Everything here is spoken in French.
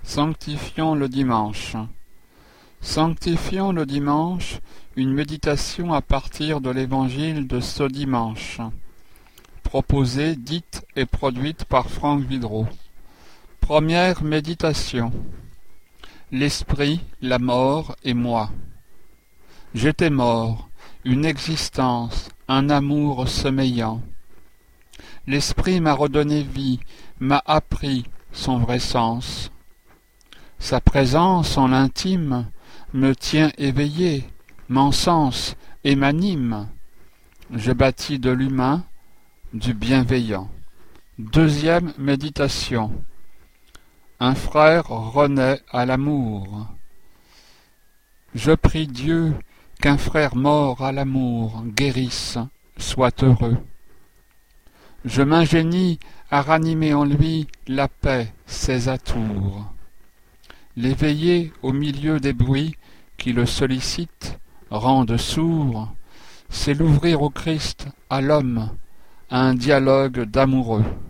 Sanctifions le dimanche. Sanctifions le dimanche, une méditation à partir de l'évangile de ce dimanche, proposée, dite et produite par Franck Vidreau. Première méditation. L'esprit, la mort et moi. J'étais mort, une existence, un amour sommeillant. L'esprit m'a redonné vie, m'a appris son vrai sens. Sa présence en l'intime me tient éveillé, m'encense et m'anime. Je bâtis de l'humain, du bienveillant. Deuxième méditation. Un frère renaît à l'amour. Je prie Dieu qu'un frère mort à l'amour guérisse, soit heureux. Je m'ingénie à ranimer en lui la paix, ses atours. L'éveiller au milieu des bruits qui le sollicitent, rendent sourd, c'est l'ouvrir au Christ, à l'homme, à un dialogue d'amoureux.